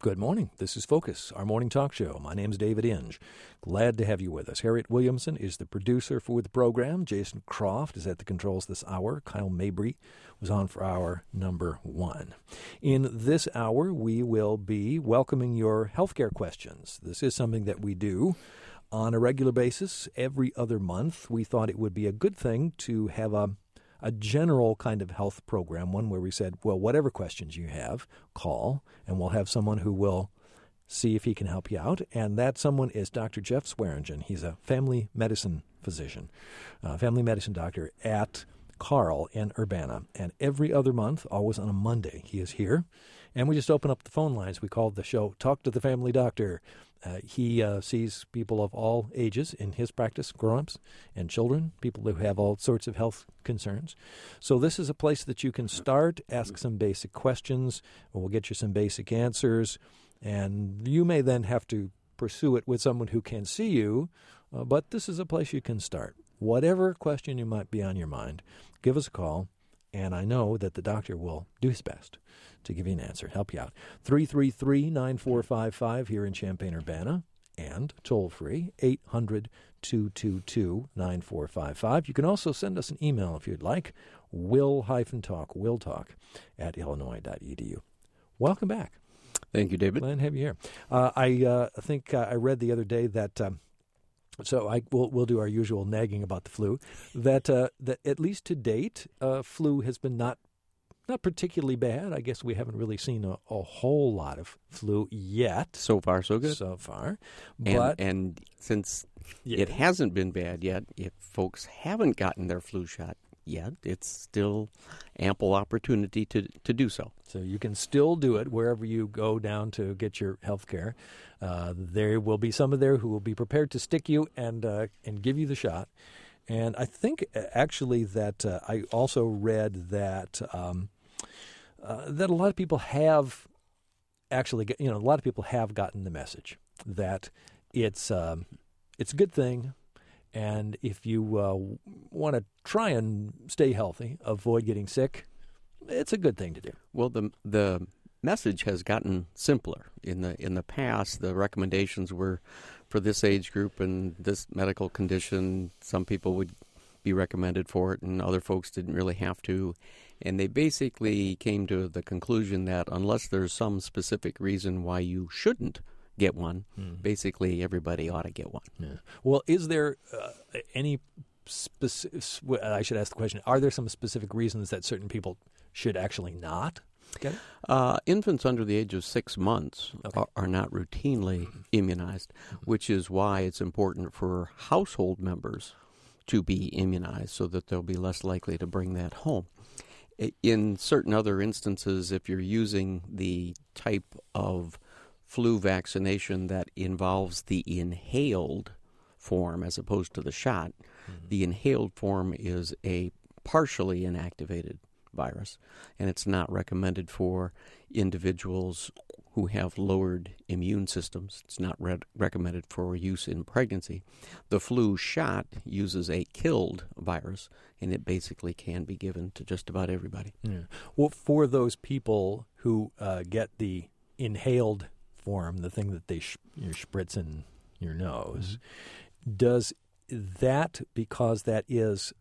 Good morning. This is Focus, our morning talk show. My name's David Inge. Glad to have you with us. Harriet Williamson is the producer for the program. Jason Croft is at the controls this hour. Kyle Mabry was on for hour number 1. In this hour, we will be welcoming your healthcare questions. This is something that we do on a regular basis every other month. We thought it would be a good thing to have a general kind of health program, one where we said, well, whatever questions you have, call, and we'll have someone who will see if he can help you out. And that someone is Dr. Jeff Swearingen. He's a family medicine physician, family medicine doctor at Carle in Urbana. And every other month, always on a Monday, he is here. And we just open up the phone lines. We called the show Talk to the Family Doctor. He sees people of all ages in his practice, grown-ups and children, people who have all sorts of health concerns. So this is a place that you can start, ask some basic questions, and we'll get you some basic answers. And you may then have to pursue it with someone who can see you, but this is a place you can start. Whatever question you might be on your mind, give us a call, and I know that the doctor will do his best to give you an answer, help you out. 333-9455 here in Champaign-Urbana, and toll-free, 800-222-9455. You can also send us an email if you'd like, willtalk at illinois.edu. Welcome back. Thank you, David. Glad to have you here. I think I read the other day that... So we'll do our usual nagging about the flu. That at least to date, flu has been not particularly bad. I guess we haven't really seen a whole lot of flu yet. So far, so good. So far, but and since it hasn't been bad yet, if folks haven't gotten their flu shot yet, it's still ample opportunity to do so. So you can still do it wherever you go down to get your health care. There will be some there who will be prepared to stick you and give you the shot. And I think actually that I also read that that a lot of people have actually, a lot of people have gotten the message that it's a good thing. And if you want to try and stay healthy, avoid getting sick, it's a good thing to do. Well, the message has gotten simpler. In the past, the recommendations were for this age group and this medical condition. Some people would be recommended for it, and other folks didn't really have to. And they basically came to the conclusion that unless there's some specific reason why you shouldn't get one, basically everybody ought to get one. Yeah. Well, is there any specific, I should ask the question, are there some specific reasons that certain people should actually not get it? Infants under the age of 6 months are not routinely immunized, which is why it's important for household members to be immunized so that they'll be less likely to bring that home. In certain other instances, if you're using the type of flu vaccination that involves the inhaled form as opposed to the shot, the inhaled form is a partially inactivated virus, and it's not recommended for individuals who have lowered immune systems. It's not recommended for use in pregnancy. The flu shot uses a killed virus, and it basically can be given to just about everybody. Yeah. Well, for those people who get the inhaled form, the thing that they spritz in your nose, does that, because that is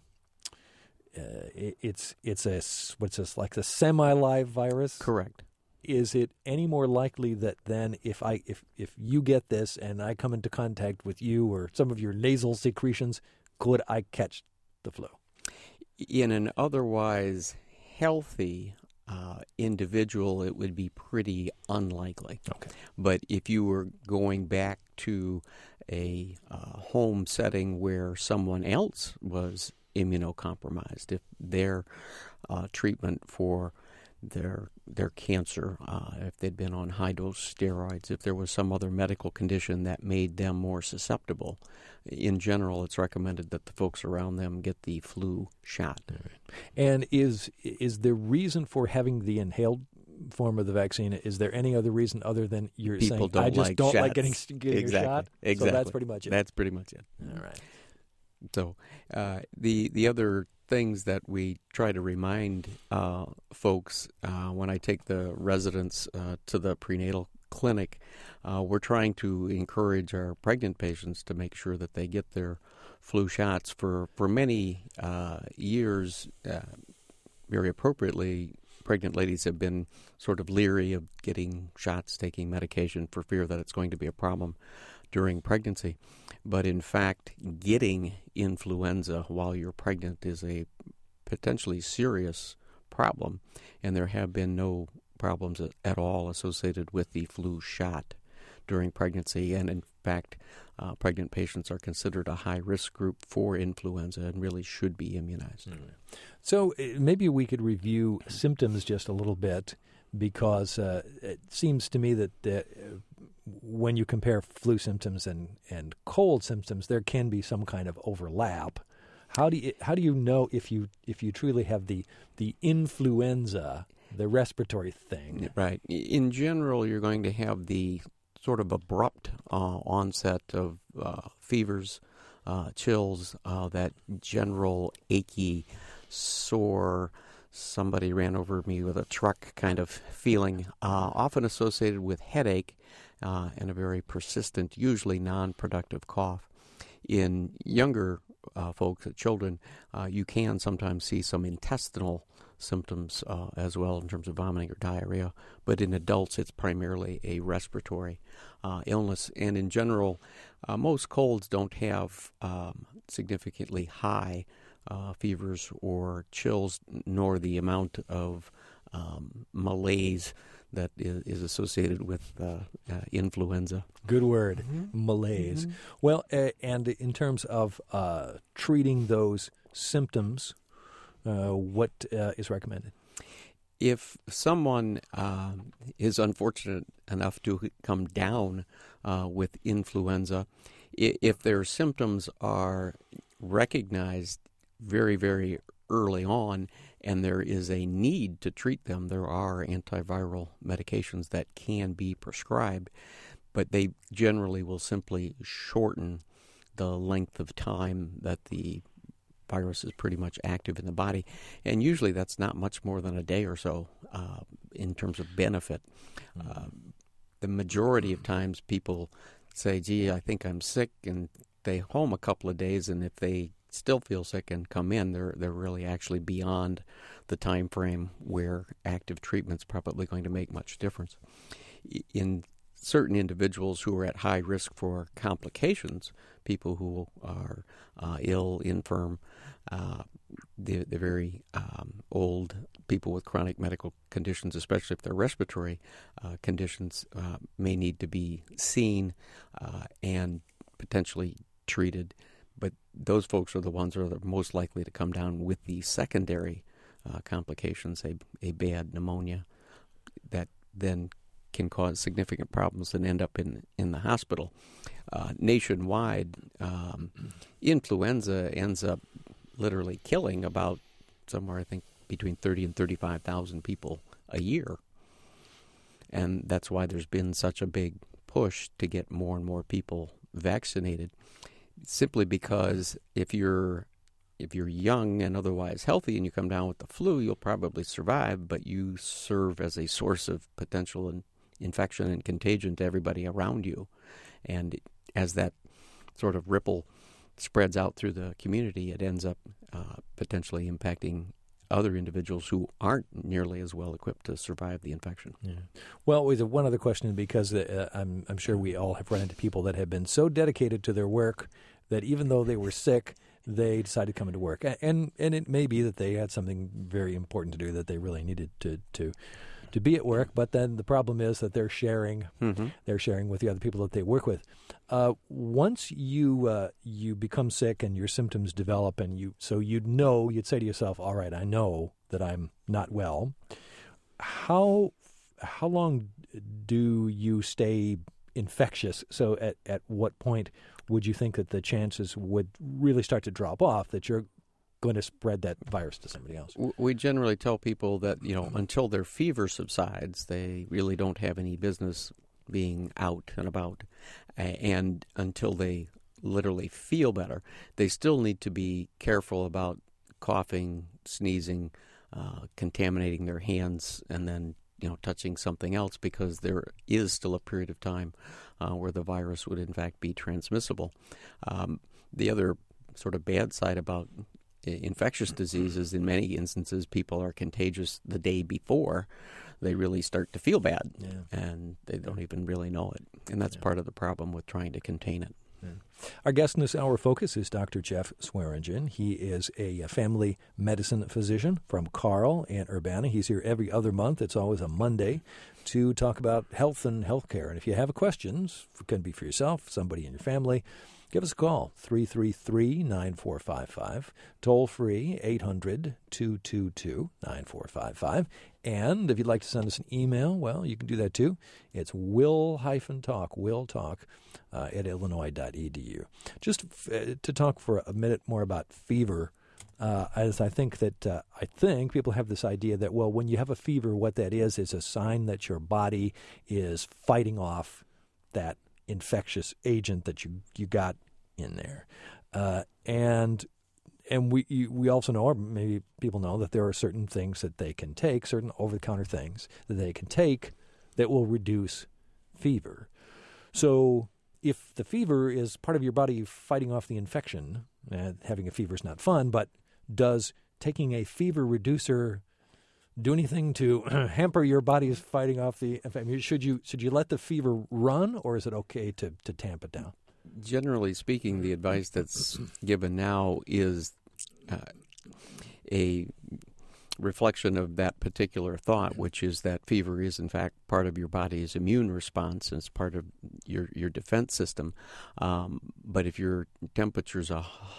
it's like a semi-live virus? Correct. Is it any more likely that then if you get this and I come into contact with you or some of your nasal secretions, could I catch the flu? In an otherwise healthy individual, it would be pretty unlikely. Okay. But if you were going back to a home setting where someone else was immunocompromised, if their treatment for their cancer, if they'd been on high-dose steroids, if there was some other medical condition that made them more susceptible, in general, it's recommended that the folks around them get the flu shot. Right. And is the reason for having the inhaled form of the vaccine, is there any other reason other than you're People saying, I just don't like getting exactly. a shot? Exactly. So that's pretty much it. That's pretty much it. All right. So the other things that we try to remind folks when I take the residents to the prenatal clinic. We're trying to encourage our pregnant patients to make sure that they get their flu shots. For many years, very appropriately, pregnant ladies have been sort of leery of getting shots, taking medication for fear that it's going to be a problem during pregnancy. But in fact, getting influenza while you're pregnant is a potentially serious problem, and there have been no problems at all associated with the flu shot during pregnancy. And in fact, pregnant patients are considered a high-risk group for influenza and really should be immunized. So maybe we could review symptoms just a little bit, because it seems to me that when you compare flu symptoms and cold symptoms, there can be some kind of overlap. How do you know if you truly have the influenza, the respiratory thing? Right. In general, you're going to have the sort of abrupt onset of fevers, chills, that general achy, sore, somebody ran over me with a truck kind of feeling, often associated with headache and a very persistent, usually non-productive cough. In younger folks, children, you can sometimes see some intestinal symptoms as well in terms of vomiting or diarrhea, but in adults it's primarily a respiratory illness. And in general, most colds don't have significantly high fevers or chills, nor the amount of malaise that is associated with influenza. Good word, malaise. Mm-hmm. Well, and in terms of treating those symptoms, what is recommended? If someone is unfortunate enough to come down with influenza, if their symptoms are recognized very, very early on and there is a need to treat them, there are antiviral medications that can be prescribed, but they generally will simply shorten the length of time that the virus is pretty much active in the body, and usually that's not much more than a day or so in terms of benefit. The majority of times people say, gee, I think I'm sick, and stay home a couple of days, and if they still feel sick and come in, they're really actually beyond the time frame where active treatment's probably going to make much difference. In certain individuals who are at high risk for complications, people who are ill, infirm, the very old, people with chronic medical conditions, especially if they're respiratory conditions, may need to be seen and potentially treated. But those folks are the ones that are most likely to come down with the secondary complications, a bad pneumonia that then can cause significant problems and end up in the hospital. Nationwide, influenza ends up literally killing about somewhere, I think, between 30 and 35,000 people a year. And that's why there's been such a big push to get more and more people vaccinated, simply because if you're young and otherwise healthy and you come down with the flu, you'll probably survive, but you serve as a source of potential infection and contagion to everybody around you. And as that sort of ripple spreads out through the community, it ends up potentially impacting other individuals who aren't nearly as well equipped to survive the infection. Yeah. Well, with one other question, because I'm sure we all have run into people that have been so dedicated to their work that even though they were sick, they decided to come into work. And it may be that they had something very important to do that they really needed to be at work, but then the problem is that they're sharing with the other people that they work with. Once you become sick and your symptoms develop, and you'd say to yourself, all right, I know that I'm not well. How long do you stay infectious? So at what point would you think that the chances would really start to drop off that you're going to spread that virus to somebody else? We generally tell people that, until their fever subsides, they really don't have any business being out and about. And until they literally feel better, they still need to be careful about coughing, sneezing, contaminating their hands, and then touching something else, because there is still a period of time where the virus would in fact be transmissible. The other sort of bad side about infectious diseases, in many instances, people are contagious the day before they really start to feel bad, and they don't even really know it. And that's part of the problem with trying to contain it. Yeah. Our guest in this hour focus is Dr. Jeff Swearingen. He is a family medicine physician from Carl and Urbana. He's here every other month. It's always a Monday to talk about health and healthcare. And if you have questions, it can be for yourself, somebody in your family, give us a call, 333-9455, toll-free, 800-222-9455. And if you'd like to send us an email, well, you can do that too. It's will-talk at illinois.edu. Just to talk for a minute more about fever, as I think people have this idea that, well, when you have a fever, what that is a sign that your body is fighting off that infectious agent that you got in there, and we also know, or maybe people know, that there are certain things that they can take, certain over-the-counter things that they can take that will reduce fever. So if the fever is part of your body fighting off the infection, having a fever is not fun, but does taking a fever reducer do anything to hamper your body's fighting off the infection? Should you let the fever run, or is it okay to tamp it down? Generally speaking, the advice that's given now is a reflection of that particular thought, which is that fever is in fact part of your body's immune response, and it's part of your defense system. But if your temperature's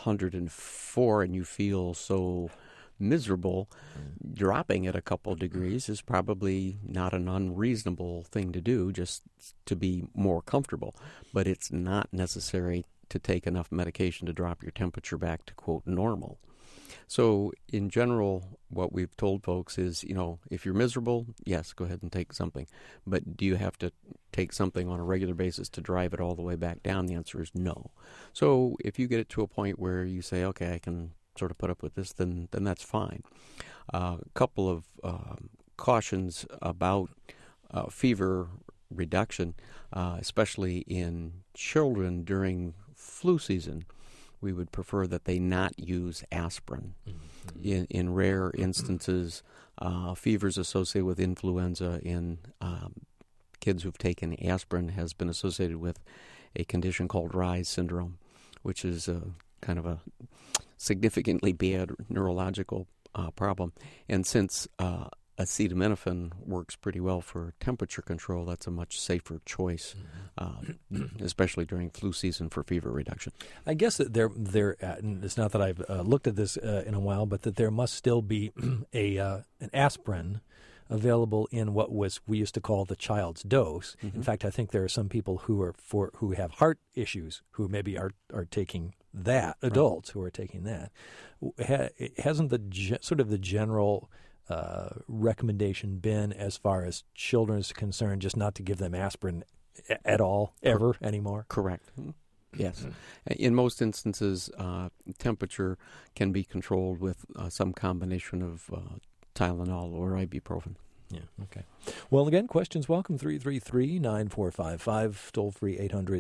104 and you feel so miserable, dropping it a couple of degrees is probably not an unreasonable thing to do, just to be more comfortable. But it's not necessary to take enough medication to drop your temperature back to, quote, normal. So in general, what we've told folks is, if you're miserable, yes, go ahead and take something. But do you have to take something on a regular basis to drive it all the way back down? The answer is no. So if you get it to a point where you say, okay, I can sort of put up with this, then that's fine. A couple of cautions about fever reduction, especially in children during flu season. We would prefer that they not use aspirin. Mm-hmm. In rare instances, fevers associated with influenza in kids who've taken aspirin has been associated with a condition called Reye's syndrome, which is kind of a significantly bad neurological problem. And since acetaminophen works pretty well for temperature control, that's a much safer choice, especially during flu season for fever reduction. I guess that and it's not that I've looked at this in a while, but that there must still be an aspirin available in what we used to call the child's dose. Mm-hmm. In fact, I think there are some people who have heart issues who maybe are taking that, adults who are taking that. Hasn't the general recommendation been, as far as children is concerned, just not to give them aspirin at all, ever, anymore? Correct. Yes. In most instances, temperature can be controlled with some combination of Tylenol or ibuprofen. Yeah, okay. Well, again, questions welcome, 333-9455, toll-free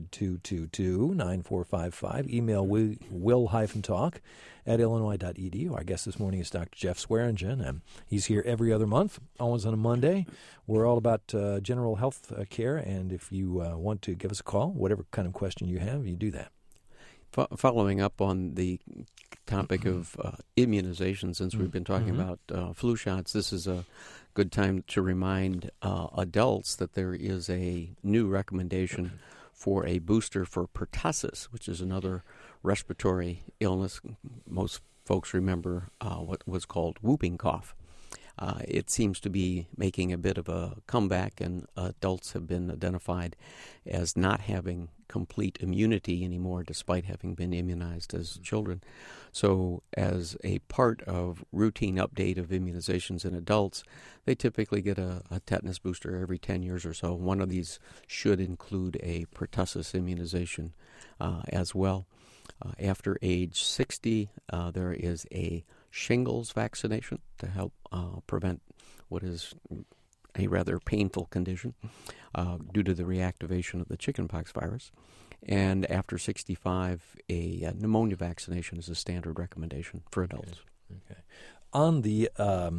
800-222-9455. Email will-talk at illinois.edu. Our guest this morning is Dr. Jeff Swearingen. He's here every other month, always on a Monday. We're all about general health care, and if you want to give us a call, whatever kind of question you have, you do that. Following up on the topic of immunization, since we've been talking about flu shots, this is a good time to remind adults that there is a new recommendation for a booster for pertussis, which is another respiratory illness. Most folks remember what was called whooping cough. It seems to be making a bit of a comeback, and adults have been identified as not having complete immunity anymore, despite having been immunized as children. So as a part of routine update of immunizations in adults, they typically get a tetanus booster every 10 years or so. One of these should include a pertussis immunization as well. After age 60, there is a shingles vaccination to help prevent what is a rather painful condition due to the reactivation of the chickenpox virus. And after 65, a pneumonia vaccination is a standard recommendation for adults. Okay. On the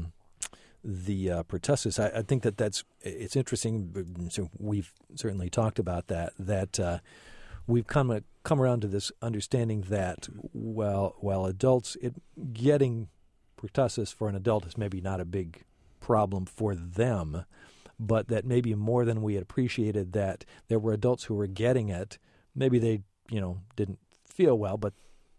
pertussis, I think it's interesting. So we've certainly talked about that we've come around to this understanding that while adults, getting pertussis for an adult is maybe not a big problem for them, but that maybe more than we had appreciated, that there were adults who were getting it. Maybe they, didn't feel well, but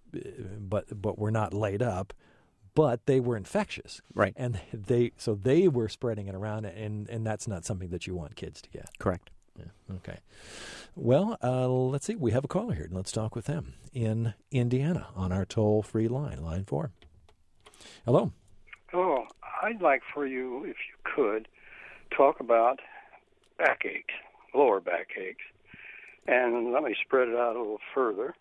were not laid up, but they were infectious, right? And they were spreading it around, and that's not something that you want kids to get. Correct. Yeah. Okay. Well, let's see. We have a caller here, and let's talk with them in Indiana on our toll-free line 4. Hello. Oh, I'd like for you, if you could, talk about backaches, lower backaches. And let me spread it out a little further,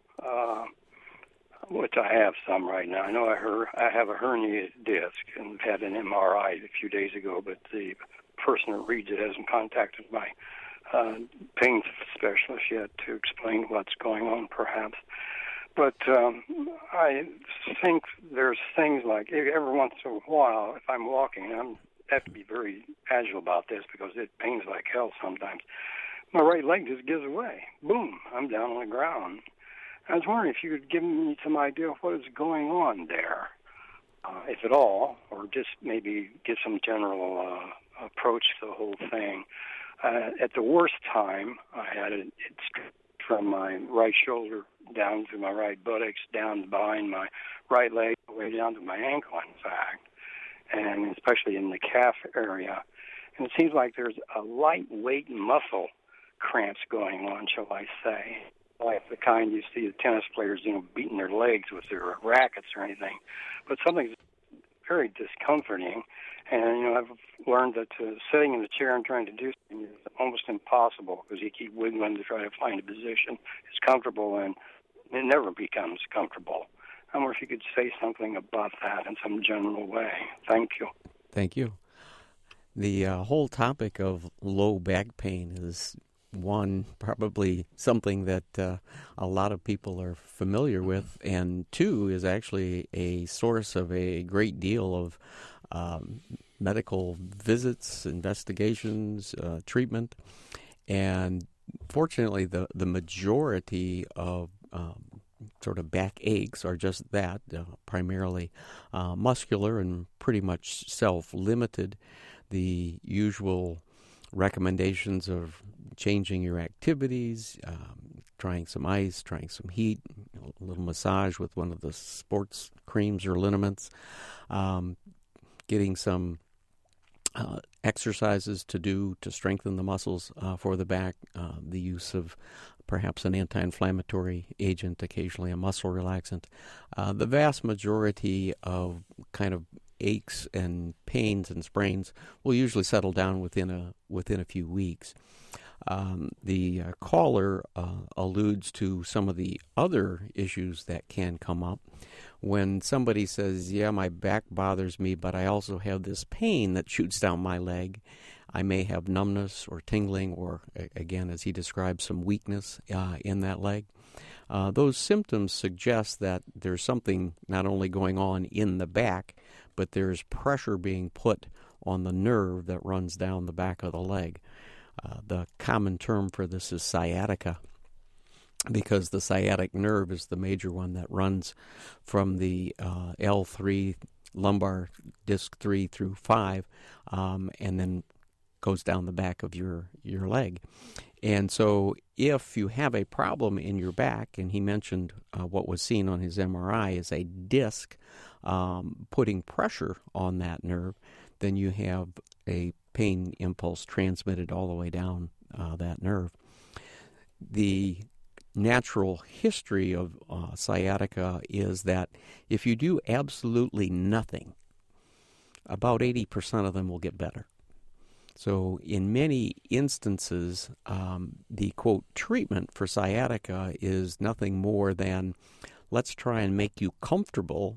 which I have some right now. I know I have a herniated disc and had an MRI a few days ago, but the person who reads it hasn't contacted my pain specialist yet to explain what's going on, perhaps. But I think there's things like every once in a while, if I'm walking, I have to be very agile about this because it pains like hell sometimes. My right leg just gives away. Boom, I'm down on the ground. I was wondering if you could give me some idea of what is going on there, if at all, or just maybe give some general approach to the whole thing. At the worst time, I had it from my right shoulder down to my right buttocks, down behind my right leg, all the way down to my ankle, in fact, and especially in the calf area. And it seems like there's a lightweight muscle cramps going on, shall I say, like the kind you see the tennis players, beating their legs with their rackets or anything. But something's very discomforting, and I've learned that sitting in the chair and trying to do something is almost impossible because you keep wiggling to try to find a position that's comfortable, and it never becomes comfortable. I wonder if you could say something about that in some general way. Thank you. Thank you. The whole topic of low back pain is probably something that a lot of people are familiar with, and two, is actually a source of a great deal of medical visits, investigations, treatment. And fortunately, the majority of sort of back aches are just that, primarily muscular and pretty much self-limited. The usual recommendations of changing your activities, trying some ice, trying some heat, a little massage with one of the sports creams or liniments, getting some exercises to do to strengthen the muscles for the back, the use of perhaps an anti-inflammatory agent, occasionally a muscle relaxant. The vast majority of kind of aches and pains and sprains will usually settle down within a few weeks. The caller alludes to some of the other issues that can come up when somebody says, yeah, my back bothers me, but I also have this pain that shoots down my leg. I may have numbness or tingling or, again, as he describes, some weakness in that leg. Those symptoms suggest that there's something not only going on in the back, but there's pressure being put on the nerve that runs down the back of the leg. The common term for this is sciatica, because the sciatic nerve is the major one that runs from the L3, lumbar disc 3 through 5, and then goes down the back of your leg. And so if you have a problem in your back, and he mentioned what was seen on his MRI is a disc putting pressure on that nerve, then you have a pain impulse transmitted all the way down that nerve. The natural history of sciatica is that if you do absolutely nothing, about 80% of them will get better. So in many instances, the, quote, treatment for sciatica is nothing more than let's try and make you comfortable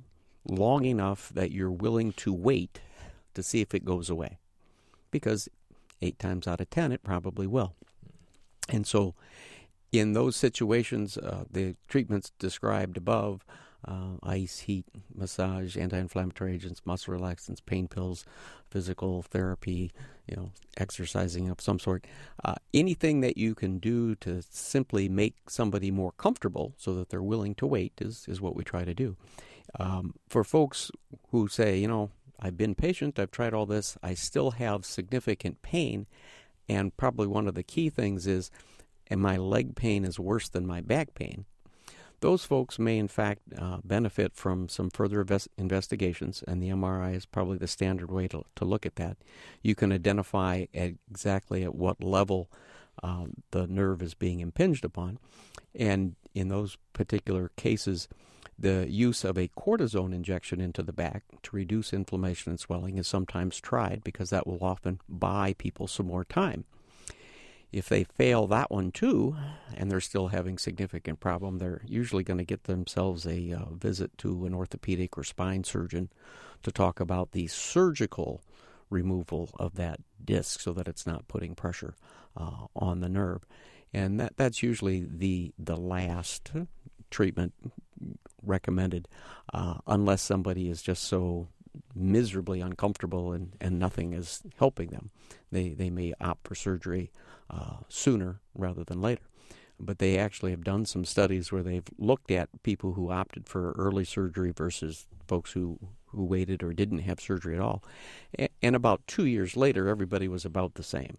long enough that you're willing to wait to see if it goes away. Because 8 times out of 10, it probably will. And so in those situations, the treatments described above, ice, heat, massage, anti-inflammatory agents, muscle relaxants, pain pills, physical therapy, exercising of some sort, anything that you can do to simply make somebody more comfortable so that they're willing to wait is what we try to do. For folks who say, I've been patient, I've tried all this, I still have significant pain, and probably one of the key things is, and my leg pain is worse than my back pain, those folks may in fact benefit from some further investigations, and the MRI is probably the standard way to look at that. You can identify exactly at what level the nerve is being impinged upon, and in those particular cases, the use of a cortisone injection into the back to reduce inflammation and swelling is sometimes tried because that will often buy people some more time. If they fail that one too, and they're still having significant problem, they're usually going to get themselves a visit to an orthopedic or spine surgeon to talk about the surgical removal of that disc so that it's not putting pressure on the nerve. And that's usually the last treatment recommended, unless somebody is just so miserably uncomfortable and nothing is helping them. They may opt for surgery sooner rather than later. But they actually have done some studies where they've looked at people who opted for early surgery versus folks who waited or didn't have surgery at all. And about 2 years later, everybody was about the same.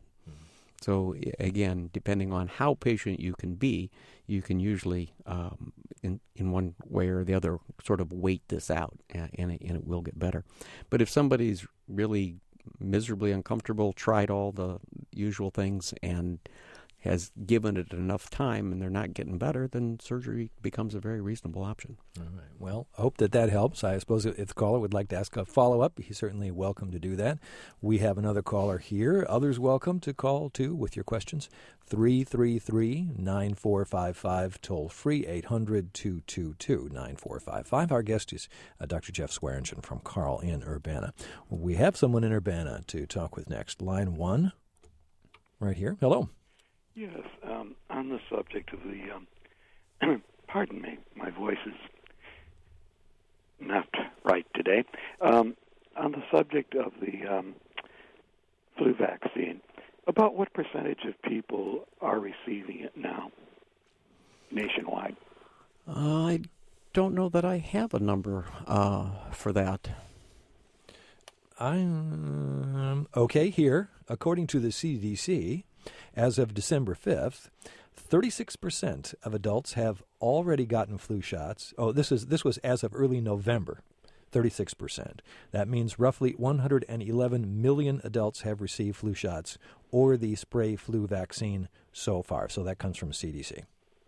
So again, depending on how patient you can be, you can usually, in one way or the other, sort of wait this out, and it will get better. But if somebody's really miserably uncomfortable, tried all the usual things, and has given it enough time and they're not getting better, then surgery becomes a very reasonable option. All right. Well, I hope that helps. I suppose if the caller would like to ask a follow-up, he's certainly welcome to do that. We have another caller here. Others welcome to call, too, with your questions. 333-9455, toll-free, 800-222-9455. Our guest is Dr. Jeff Swearingen from Carle in Urbana. We have someone in Urbana to talk with next. Line 1, right here. Hello. Yes, on the subject of the, pardon me, my voice is not right today. On the subject of the flu vaccine, about what percentage of people are receiving it now nationwide? I don't know that I have a number for that. Okay, here, according to the CDC, as of December 5th, 36% of adults have already gotten flu shots. Oh, this was as of early November, 36%. That means roughly 111 million adults have received flu shots or the spray flu vaccine so far. So that comes from CDC.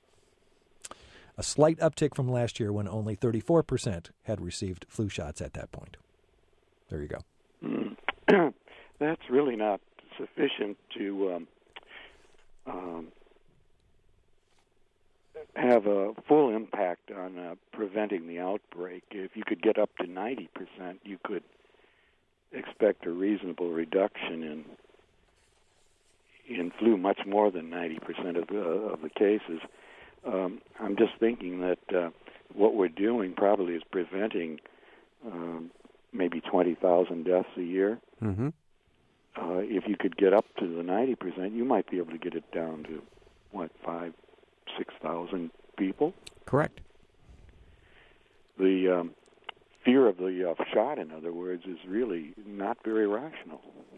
A slight uptick from last year when only 34% had received flu shots at that point. There you go. That's really not sufficient to have a full impact on preventing the outbreak. If you could get up to 90%, you could expect a reasonable reduction in flu, much more than 90% of the cases. I'm just thinking that what we're doing probably is preventing maybe 20,000 deaths a year. Mm-hmm. If you could get up to the 90%, you might be able to get it down to, 6,000 people? Correct. The fear of the shot, in other words, is really not very rational.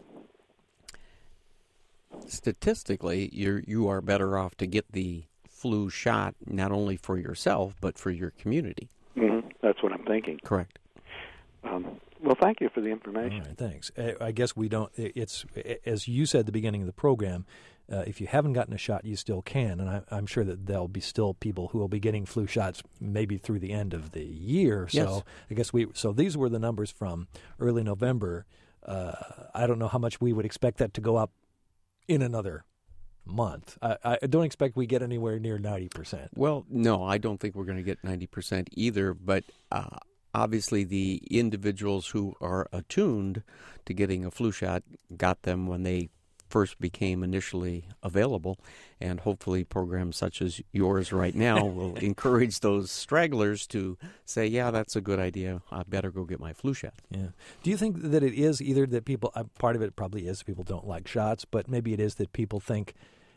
Statistically, you are better off to get the flu shot not only for yourself, but for your community. Mm-hmm. That's what I'm thinking. Correct. Well, thank you for the information. All right, thanks. I guess we don't. It's as you said at the beginning of the program. If you haven't gotten a shot, you still can, and I'm sure that there'll be still people who will be getting flu shots maybe through the end of the year. So yes. I guess so these were the numbers from early November. I don't know how much we would expect that to go up in another month. I don't expect we get anywhere near 90%. Well, no, I don't think we're going to get 90% either, but obviously the individuals who are attuned to getting a flu shot got them when they first became initially available, and hopefully programs such as yours right now will encourage those stragglers to say, yeah, that's a good idea. I better go get my flu shot. Yeah. Do you think that it is either that people, part of it probably is people don't like shots, but maybe it is that people think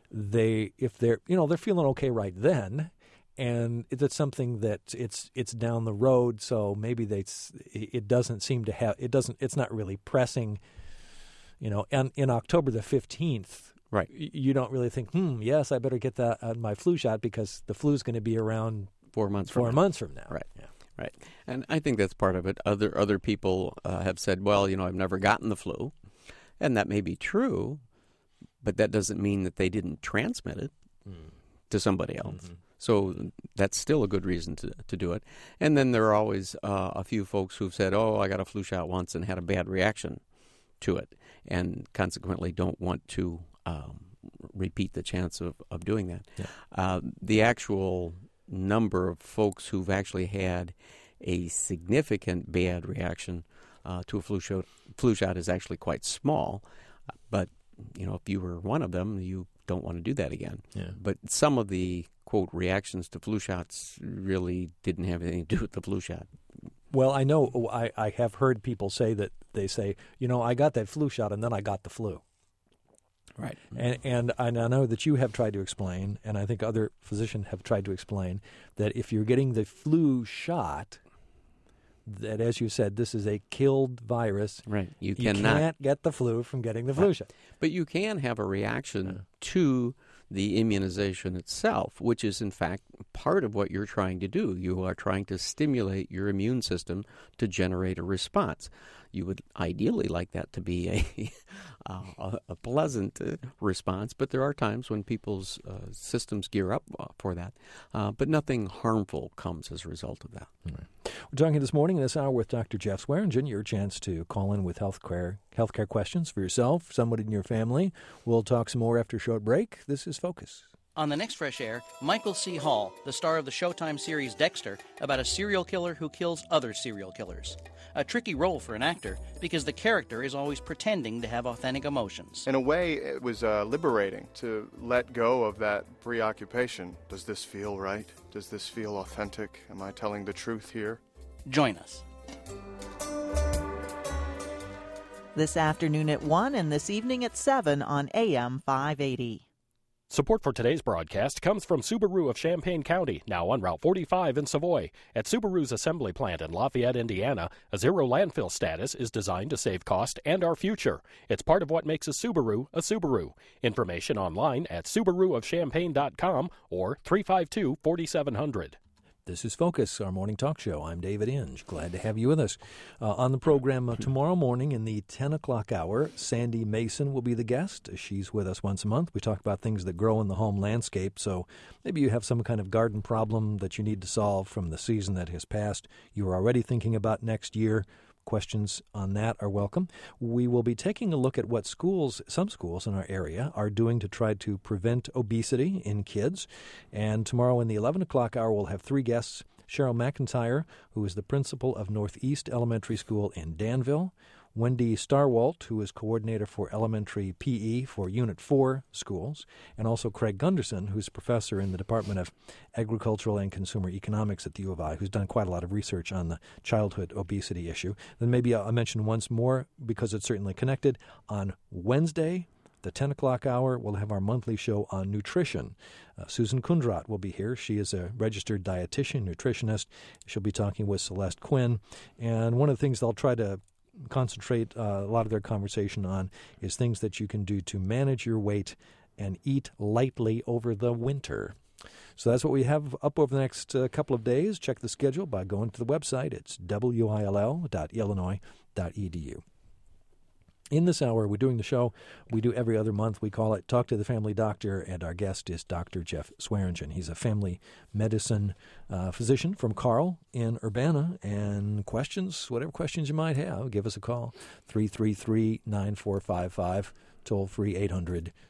if they're feeling okay right then, and it's something that it's down the road, so maybe it doesn't seem to have, it's not really pressing. And in October the 15th, right? You don't really think, yes, I better get my flu shot because the flu is going to be around 4 months from now. Right. Yeah. Right. And I think that's part of it. Other people have said, well, I've never gotten the flu. And that may be true, but that doesn't mean that they didn't transmit it to somebody else. Mm-hmm. So that's still a good reason to do it. And then there are always a few folks who've said, oh, I got a flu shot once and had a bad reaction to it, and consequently don't want to repeat the chance of doing that. Yeah. The actual number of folks who've actually had a significant bad reaction to a flu shot is actually quite small. But, if you were one of them, you don't want to do that again. Yeah. But some of the, quote, reactions to flu shots really didn't have anything to do with the flu shot. Well, I know I have heard people say that they say, I got that flu shot and then I got the flu. Right. And I know that you have tried to explain, and I think other physicians have tried to explain, that if you're getting the flu shot, that, as you said, this is a killed virus. Right. You can't get the flu from getting the flu shot. But you can have a reaction to the immunization itself, which is, in fact, part of what you're trying to do. You are trying to stimulate your immune system to generate a response. You would ideally like that to be a pleasant response, but there are times when people's systems gear up for that. But nothing harmful comes as a result of that. Right. We're talking this morning in this hour with Dr. Jeff Swearingen. Your chance to call in with healthcare questions for yourself, someone in your family. We'll talk some more after a short break. This is Focus. On the next Fresh Air, Michael C. Hall, the star of the Showtime series Dexter, about a serial killer who kills other serial killers. A tricky role for an actor because the character is always pretending to have authentic emotions. In a way, it was liberating to let go of that preoccupation. Does this feel right? Does this feel authentic? Am I telling the truth here? Join us. This afternoon at 1 and this evening at 7 on AM 580. Support for today's broadcast comes from Subaru of Champaign County, now on Route 45 in Savoy. At Subaru's assembly plant in Lafayette, Indiana, a zero landfill status is designed to save cost and our future. It's part of what makes a Subaru a Subaru. Information online at SubaruofChampaign.com or 352-4700. This is Focus, our morning talk show. I'm David Inge. Glad to have you with us. On the program tomorrow morning in the 10 o'clock hour, Sandy Mason will be the guest. She's with us once a month. We talk about things that grow in the home landscape. So maybe you have some kind of garden problem that you need to solve from the season that has passed. You are already thinking about next year. Questions on that are welcome. We will be taking a look at what some schools in our area are doing to try to prevent obesity in kids. And tomorrow in the 11 o'clock hour, we'll have three guests. Cheryl McIntyre, who is the principal of Northeast Elementary School in Danville. Wendy Starwalt, who is coordinator for elementary PE for Unit 4 schools, and also Craig Gunderson, who's professor in the Department of Agricultural and Consumer Economics at the U of I, who's done quite a lot of research on the childhood obesity issue. Then maybe I'll mention once more, because it's certainly connected, on Wednesday, the 10 o'clock hour, we'll have our monthly show on nutrition. Susan Kundrat will be here. She is a registered dietitian, nutritionist. She'll be talking with Celeste Quinn. And one of the things they'll try to concentrate a lot of their conversation on is things that you can do to manage your weight and eat lightly over the winter. So that's what we have up over the next couple of days. Check the schedule by going to the website. It's will.illinois.edu. In this hour, we're doing the show we do every other month. We call it Talk to the Family Doctor, and our guest is Dr. Jeff Swearingen. He's a family medicine physician from Carl in Urbana. And whatever questions you might have, give us a call, 333-9455, toll-free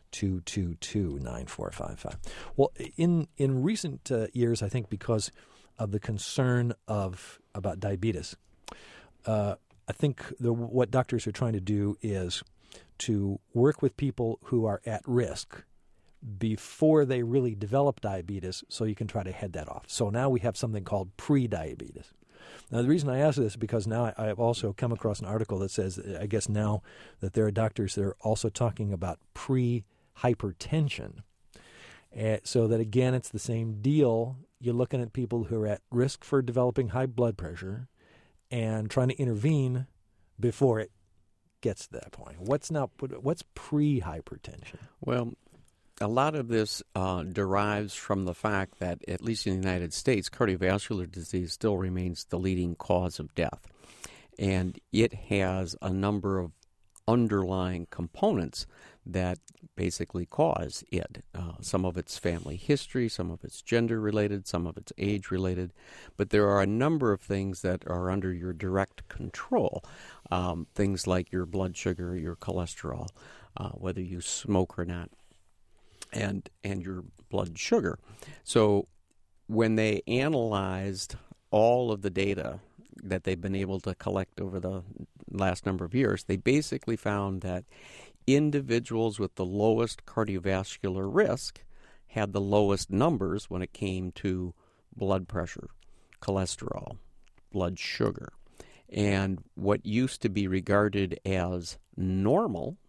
800-222-9455. Well, in recent years, I think because of the concern about diabetes. I think what doctors are trying to do is to work with people who are at risk before they really develop diabetes, so you can try to head that off. So now we have something called pre-diabetes. Now, the reason I ask this is because now I have also come across an article that says, I guess now that there are doctors that are also talking about pre-hypertension. So that, again, it's the same deal. You're looking at people who are at risk for developing high blood pressure and trying to intervene before it gets to that point. What's pre-hypertension? Well, a lot of this derives from the fact that, at least in the United States, cardiovascular disease still remains the leading cause of death. And it has a number of underlying components that basically cause it. Some of it's family history, some of it's gender-related, some of it's age-related. But there are a number of things that are under your direct control. Things like your blood sugar, your cholesterol, whether you smoke or not, and your blood sugar. So when they analyzed all of the data that they've been able to collect over the last number of years, they basically found that individuals with the lowest cardiovascular risk had the lowest numbers when it came to blood pressure, cholesterol, blood sugar. And what used to be regarded as normal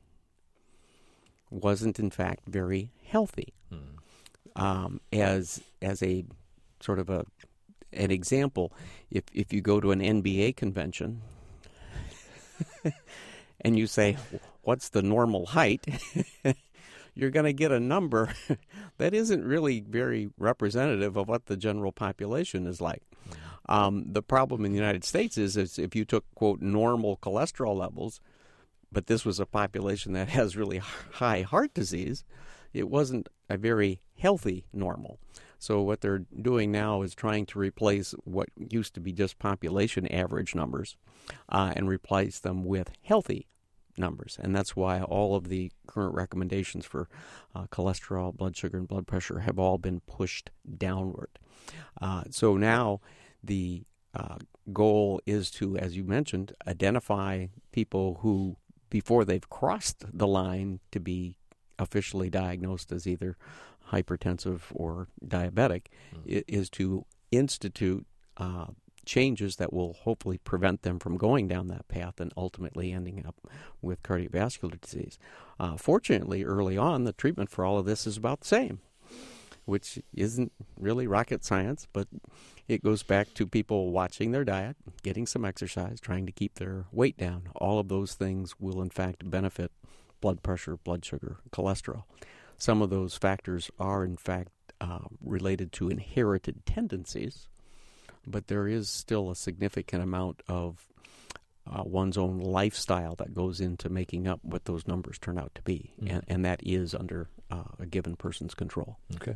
wasn't in fact very healthy. As a sort of an example, if you go to an NBA convention and you say, what's the normal height? You're going to get a number that isn't really very representative of what the general population is like. The problem in the United States is if you took, quote, normal cholesterol levels, but this was a population that has really high heart disease, it wasn't a very healthy normal. So what they're doing now is trying to replace what used to be just population average numbers and replace them with healthy numbers. And that's why all of the current recommendations for cholesterol, blood sugar, and blood pressure have all been pushed downward. So now the goal is to, as you mentioned, identify people who, before they've crossed the line to be officially diagnosed as either hypertensive or diabetic, is to institute changes that will hopefully prevent them from going down that path and ultimately ending up with cardiovascular disease. Fortunately, early on, the treatment for all of this is about the same, which isn't really rocket science, but it goes back to people watching their diet, getting some exercise, trying to keep their weight down. All of those things will, in fact, benefit blood pressure, blood sugar, cholesterol. Some of those factors are, in fact, related to inherited tendencies, but there is still a significant amount of one's own lifestyle that goes into making up what those numbers turn out to be, and that is under a given person's control. Okay.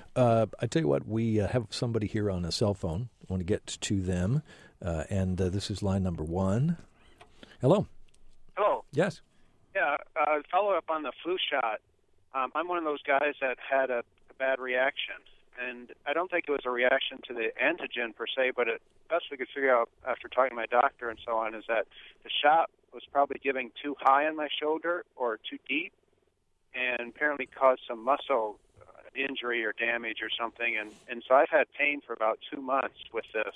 I tell you what, we have somebody here on a cell phone. I want to get to them, and this is line number 1. Hello. Hello. Yes. Yeah, follow up on the flu shot. I'm one of those guys that had a bad reaction, and I don't think it was a reaction to the antigen per se, but it best we could figure out after talking to my doctor and so on is that the shot was probably giving too high on my shoulder or too deep, and apparently caused some muscle injury or damage or something, and so I've had pain for about 2 months with this.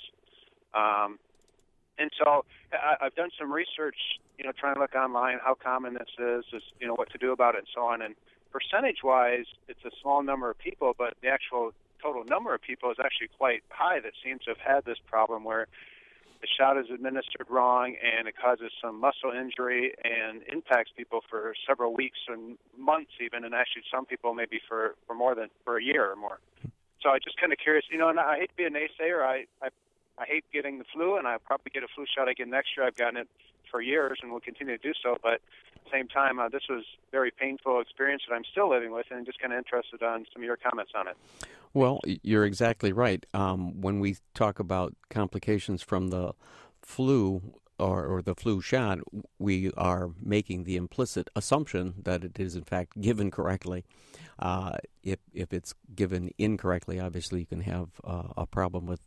And so I've done some research, trying to look online how common this is, what to do about it and so on. And percentage-wise, it's a small number of people, but the actual total number of people is actually quite high that seem to have had this problem where the shot is administered wrong and it causes some muscle injury and impacts people for several weeks and months even, and actually some people maybe for more than for a year or more. So I'm just kind of curious, and I hate to be a naysayer. I hate getting the flu, and I'll probably get a flu shot again next year. I've gotten it for years and will continue to do so, but at the same time, this was a very painful experience that I'm still living with, and I'm just kind of interested on some of your comments on it. Well, you're exactly right. When we talk about complications from the flu or the flu shot, we are making the implicit assumption that it is, in fact, given correctly. If it's given incorrectly, obviously you can have a problem with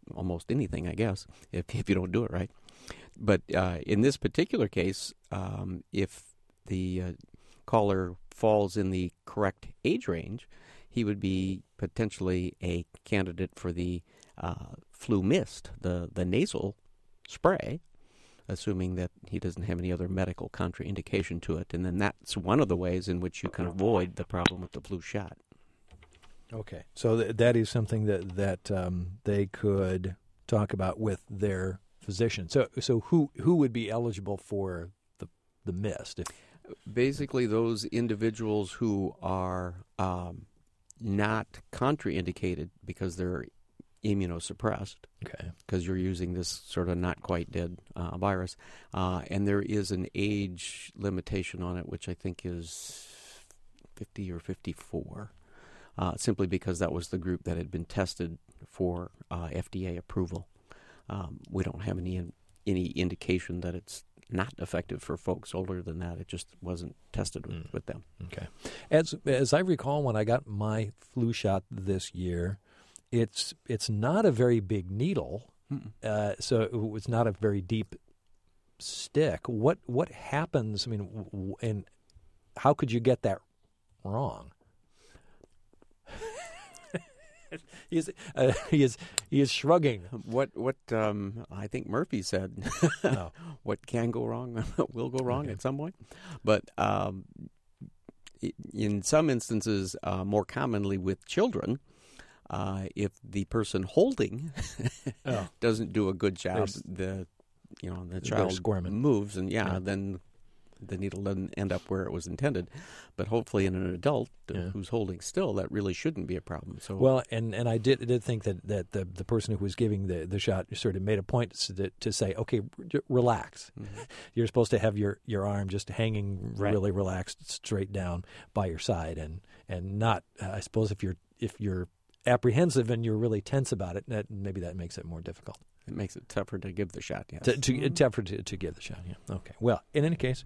almost anything, I guess, if you don't do it right. But in this particular case, if the caller falls in the correct age range, he would be potentially a candidate for the flu mist, the nasal spray, assuming that he doesn't have any other medical contraindication to it. And then that's one of the ways in which you can avoid the problem with the flu shot. Okay. So that is something that they could talk about with their physician. So who would be eligible for the mist? Basically, those individuals who are not contraindicated because they're immunosuppressed, okay, because you're using this sort of not quite dead virus, and there is an age limitation on it, which I think is 50 or 54, simply because that was the group that had been tested for FDA approval. We don't have any indication that it's not effective for folks older than that. It just wasn't tested with them. Okay. As I recall, when I got my flu shot this year, it's not a very big needle, so it was not a very deep stick. What happens? I mean, and how could you get that wrong? He is shrugging. What I think Murphy said. Oh. What can go wrong will go wrong at some point. But in some instances, more commonly with children, if the person holding doesn't do a good job, the child moves, and then the needle doesn't end up where it was intended. But hopefully in an adult who's holding still, that really shouldn't be a problem. So well, and I did think that the person who was giving the shot sort of made a point to say, okay, relax. Mm-hmm. You're supposed to have your arm just hanging really relaxed straight down by your side, and not I suppose if you're apprehensive and you're really tense about it, maybe that makes it more difficult. It makes it tougher to give the shot, yes. Tougher to give the shot, yeah. Okay. Well, in any case,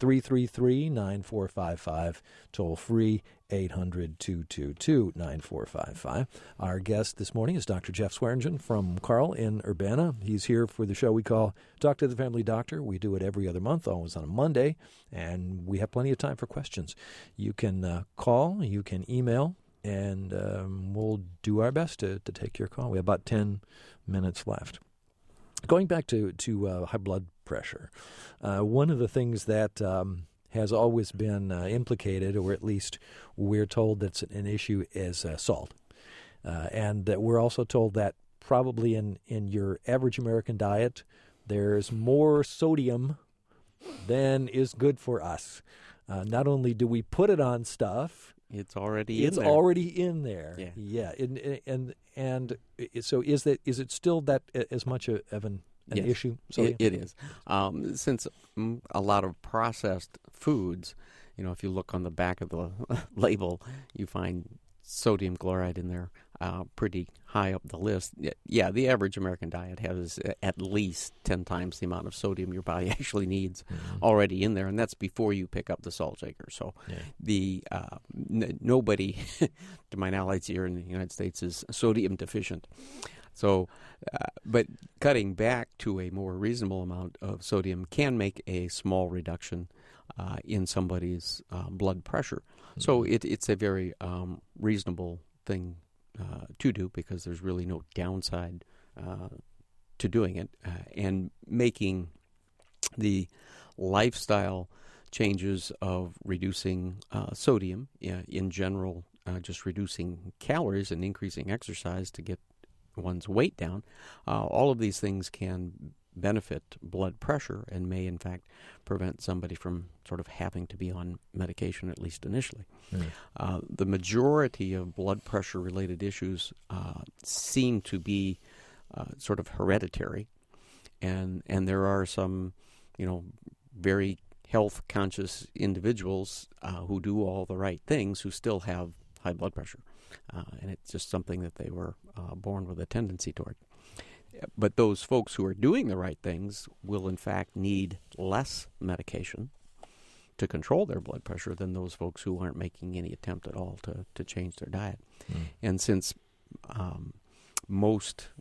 333-9455, toll free, 800-222-9455. Our guest this morning is Dr. Jeff Swearingen from Carle in Urbana. He's here for the show we call Talk to the Family Doctor. We do it every other month, always on a Monday, and we have plenty of time for questions. You can call, you can email, and we'll do our best to take your call. We have about 10 minutes left. Going back to high blood pressure, one of the things that has always been implicated, or at least we're told that's an issue, is salt. And that we're also told that probably in your average American diet, there's more sodium than is good for us. Not only do we put it on stuff, it's already in there. Yeah. And so is it still that as much of an issue? It is. Since a lot of processed foods, if you look on the back of the label, you find sodium chloride in there pretty high up the list. Yeah, the average American diet has at least 10 times the amount of sodium your body actually needs already in there, and that's before you pick up the salt shaker. So nobody, to my knowledge, here in the United States is sodium deficient. So, but cutting back to a more reasonable amount of sodium can make a small reduction in somebody's blood pressure. So it's a very reasonable thing to do, because there's really no downside to doing it. And making the lifestyle changes of reducing sodium in general, just reducing calories and increasing exercise to get one's weight down, all of these things can benefit blood pressure and may in fact prevent somebody from sort of having to be on medication, at least initially. The majority of blood pressure related issues seem to be sort of hereditary, and there are some very health conscious individuals who do all the right things who still have high blood pressure, and it's just something that they were born with a tendency toward. But those folks who are doing the right things will, in fact, need less medication to control their blood pressure than those folks who aren't making any attempt at all to change their diet. And since most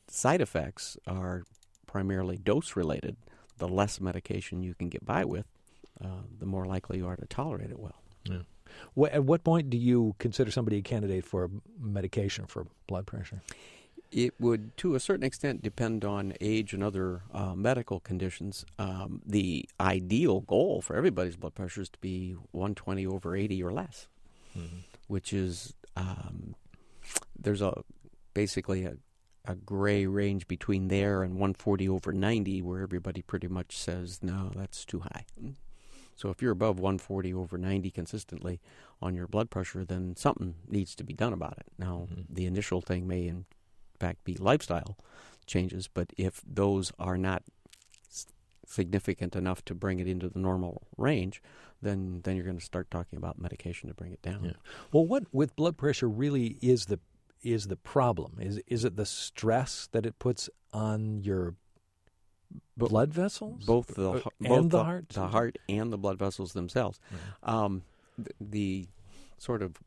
side effects are primarily dose-related. The less medication you can get by with, the more likely you are to tolerate it well. Yeah. At what point do you consider somebody a candidate for medication for blood pressure? It would, to a certain extent, depend on age and other medical conditions. The ideal goal for everybody's blood pressure is to be 120 over 80 or less, which is there's basically a gray range between there and 140 over 90, where everybody pretty much says, no, that's too high. So if you're above 140 over 90 consistently on your blood pressure, then something needs to be done about it. Now, the initial thing may, in fact, be lifestyle changes, but if those are not significant enough to bring it into the normal range, then you're going to start talking about medication to bring it down. Yeah. Well, what with blood pressure really is the problem? Is it the stress that it puts on your blood vessels? Both the heart? The heart and the blood vessels themselves. Right. The sort of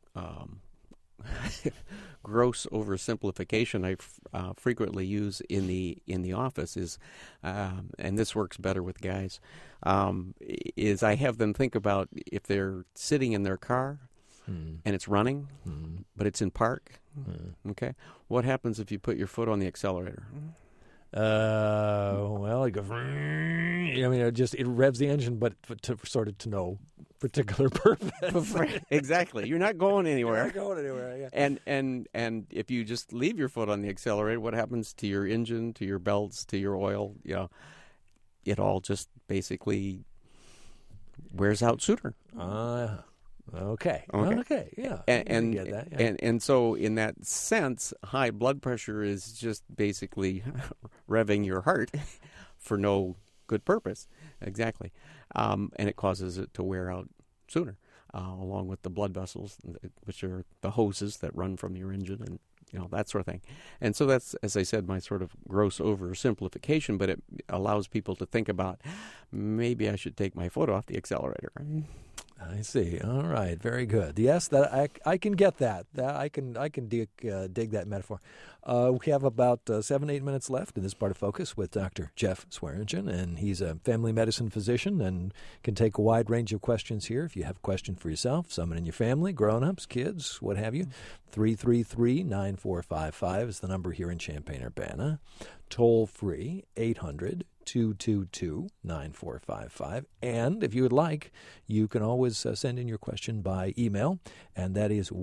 gross oversimplification I frequently use in the office is, and this works better with guys, is I have them think about if they're sitting in their car and it's running, but it's in park. Okay, what happens if you put your foot on the accelerator? Well, it goes. I mean, it revs the engine, but to no particular purpose. Exactly, you're not going anywhere. You're not going anywhere. Yeah. And if you just leave your foot on the accelerator, what happens to your engine, to your belts, to your oil? It all just basically wears out sooner. Okay. Yeah. And get that. Yeah. And so in that sense, high blood pressure is just basically revving your heart for no good purpose. Exactly. And it causes it to wear out sooner, along with the blood vessels, which are the hoses that run from your engine and that sort of thing. And so that's, as I said, my sort of gross oversimplification, but it allows people to think about, maybe I should take my foot off the accelerator. I see. All right. Very good. Yes, that I can get that. I can dig that metaphor. We have about 7-8 minutes left in this part of Focus with Dr. Jeff Swearingen, and he's a family medicine physician and can take a wide range of questions here. If you have a question for yourself, someone in your family, grown-ups, kids, what have you, 333-9455 is the number here in Champaign-Urbana. Toll free, 800-222-9455. And if you would like, you can always send in your question by email, and that is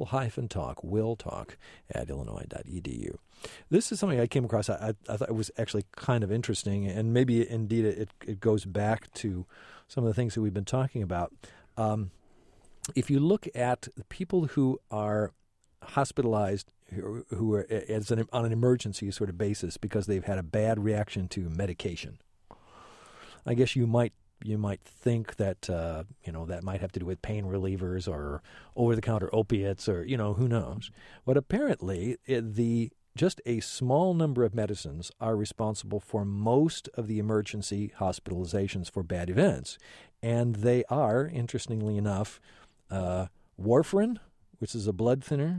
willtalk@illinois.edu. This is something I came across. I thought it was actually kind of interesting, and maybe indeed it goes back to some of the things that we've been talking about. If you look at the people who are hospitalized, who are on an emergency sort of basis because they've had a bad reaction to medication, I guess you might think that that might have to do with pain relievers or over-the-counter opiates or who knows. But apparently just a small number of medicines are responsible for most of the emergency hospitalizations for bad events, and they are, interestingly enough, warfarin, which is a blood thinner,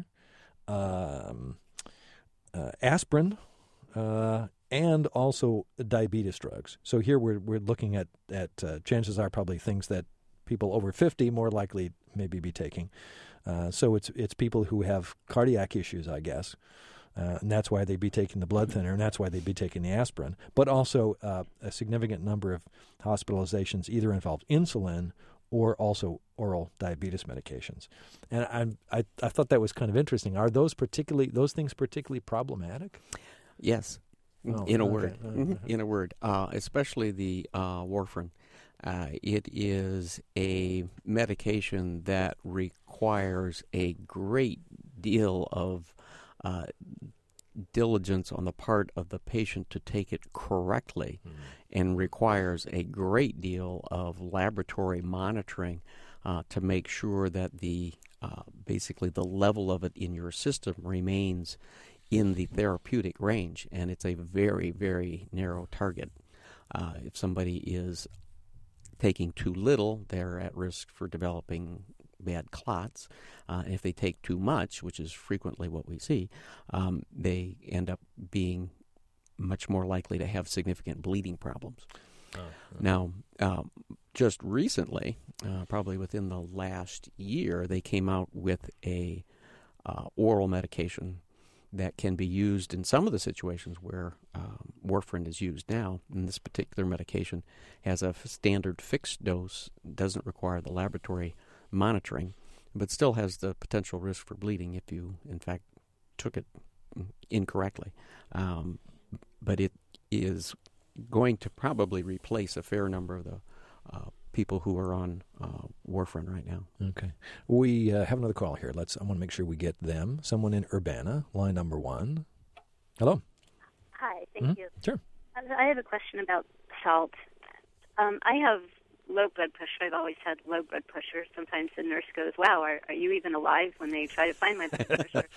aspirin, and also diabetes drugs. So here we're looking at chances are probably things that people over 50 more likely maybe be taking. So it's people who have cardiac issues, I guess, and that's why they'd be taking the blood thinner, and that's why they'd be taking the aspirin. But also a significant number of hospitalizations either involve insulin or also oral diabetes medications. And I thought that was kind of interesting. Are those things particularly problematic? Yes, in a word. In a word, especially the warfarin. It is a medication that requires a great deal of diligence on the part of the patient to take it correctly, and requires a great deal of laboratory monitoring to make sure that basically the level of it in your system remains in the therapeutic range, and it's a very, very narrow target. If somebody is taking too little, they're at risk for developing bad clots. If they take too much, which is frequently what we see, they end up being much more likely to have significant bleeding problems. Now, just recently, probably within the last year, they came out with a oral medication that can be used in some of the situations where warfarin is used now. And this particular medication has a standard fixed dose, doesn't require the laboratory monitoring, but still has the potential risk for bleeding if you, in fact, took it incorrectly. But it is going to probably replace a fair number of the people who are on warfarin right now. Okay. We have another call here. I want to make sure we get them. Someone in Urbana, line number 1. Hello. Hi, thank you. Sure. I have a question about salt. I have low blood pressure. I've always had low blood pressure. Sometimes the nurse goes, "Wow, are you even alive?" when they try to find my blood pressure.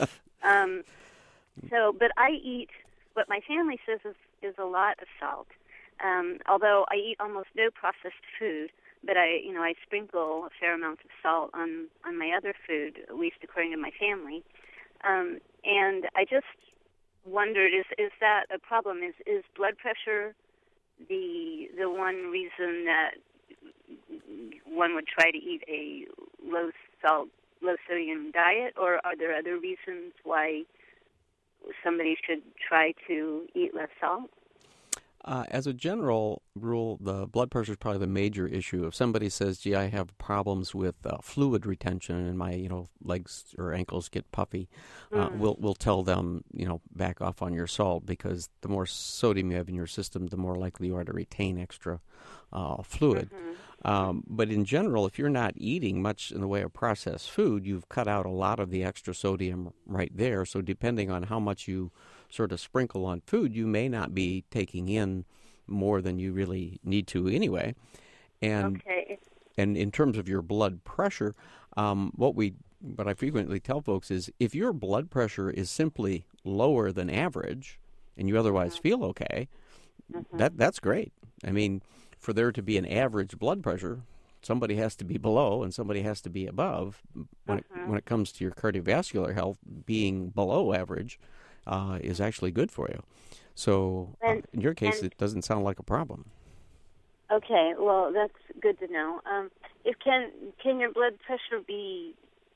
But I eat what my family says is a lot of salt. Although I eat almost no processed food, but I sprinkle a fair amount of salt on my other food, at least according to my family. And I just wondered, is that a problem? Is blood pressure the one reason that one would try to eat a low salt, low sodium diet, or are there other reasons why somebody should try to eat less salt? As a general rule, the blood pressure is probably the major issue. If somebody says, "Gee, I have problems with fluid retention and my legs or ankles get puffy," we'll tell them back off on your salt, because the more sodium you have in your system, the more likely you are to retain extra fluid. But in general, if you're not eating much in the way of processed food, you've cut out a lot of the extra sodium right there. So depending on how much you sort of sprinkle on food, you may not be taking in more than you really need to anyway. And in terms of your blood pressure, what I frequently tell folks is, if your blood pressure is simply lower than average and you otherwise feel okay, that's great. I mean, for there to be an average blood pressure, somebody has to be below and somebody has to be above. When it comes to your cardiovascular health, being below average is actually good for you. So in your case, it doesn't sound like a problem. Okay, well, that's good to know. Can your blood pressure be?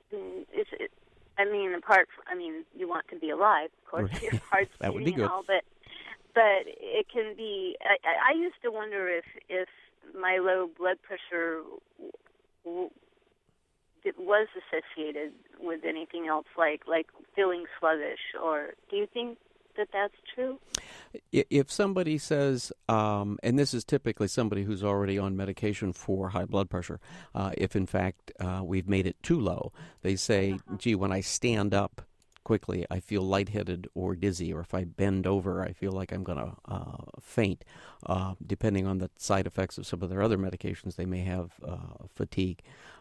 You want to be alive, of course. Right. Your heart's That would be good. But it can be. I used to wonder if my low blood pressure was associated with anything else, like feeling sluggish, or do you think that that's true? If somebody says, and this is typically somebody who's already on medication for high blood pressure, if in fact we've made it too low, they say, "Gee, when I stand up quickly, I feel lightheaded or dizzy, or if I bend over, I feel like I'm going to faint." Depending on the side effects of some of their other medications, they may have fatigue.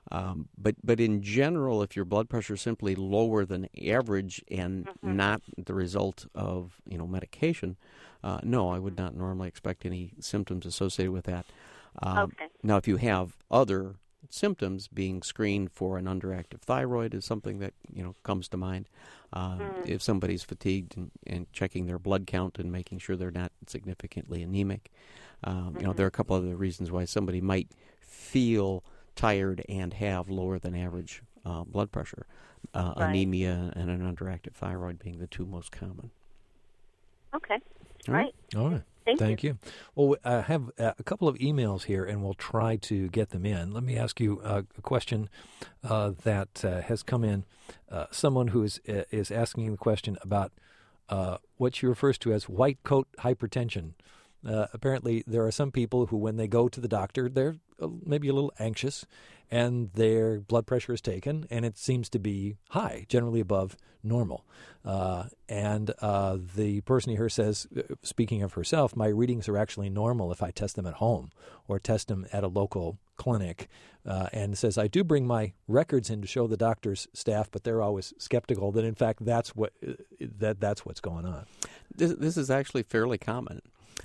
But in general, if your blood pressure is simply lower than average and not the result of medication, no, I would not normally expect any symptoms associated with that. Now, if you have other symptoms, being screened for an underactive thyroid is something that comes to mind. If somebody's fatigued and checking their blood count and making sure they're not significantly anemic, there are a couple other reasons why somebody might feel tired and have lower than average blood pressure. Anemia and an underactive thyroid being the two most common. Okay. All right. Thank you. Well, I have a couple of emails here, and we'll try to get them in. Let me ask you a question that has come in. Someone who is asking the question about what she refers to as white coat hypertension. Apparently, there are some people who, when they go to the doctor, they're maybe a little anxious, and their blood pressure is taken, and it seems to be high, generally above normal. And the person here says, speaking of herself, my readings are actually normal if I test them at home or test them at a local clinic, and says, I do bring my records in to show the doctor's staff, but they're always skeptical that, in fact, that's what's going on. This is actually fairly common.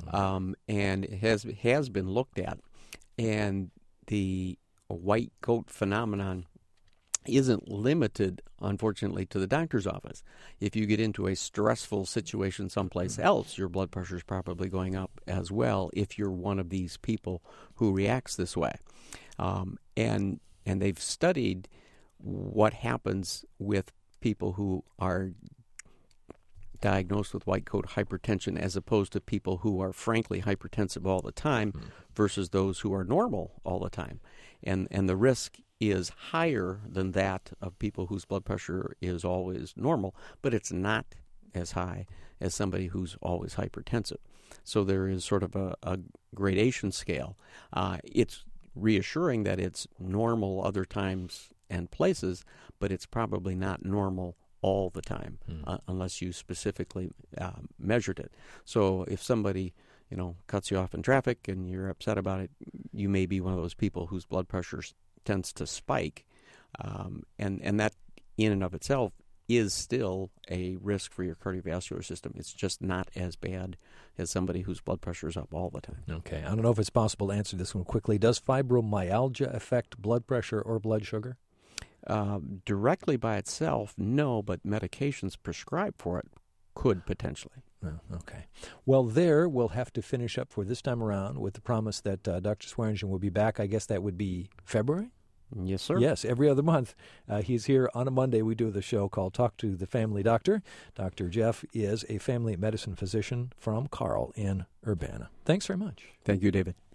And it has been looked at, and the white coat phenomenon isn't limited, unfortunately, to the doctor's office. If you get into a stressful situation someplace else, your blood pressure is probably going up as well if you're one of these people who reacts this way. And they've studied what happens with people who are diagnosed with white coat hypertension as opposed to people who are frankly hypertensive all the time versus those who are normal all the time. And the risk is higher than that of people whose blood pressure is always normal, but it's not as high as somebody who's always hypertensive. So there is sort of a gradation scale. It's reassuring that it's normal other times and places, but it's probably not normal all the time unless you specifically measured it. So if somebody cuts you off in traffic and you're upset about it, you may be one of those people whose blood pressure tends to spike, and that in and of itself is still a risk for your cardiovascular system. It's just not as bad as somebody whose blood pressure is up all the time. Okay. I don't know if it's possible to answer this one quickly. Does fibromyalgia affect blood pressure or blood sugar? Directly by itself, no, but medications prescribed for it could potentially. Oh, okay. Well, there we'll have to finish up for this time around with the promise that Dr. Swearingen will be back. I guess that would be February? Yes, sir. Yes, every other month. He's here on a Monday. We do the show called Talk to the Family Doctor. Dr. Jeff is a family medicine physician from Carle in Urbana. Thanks very much. Thank you, David.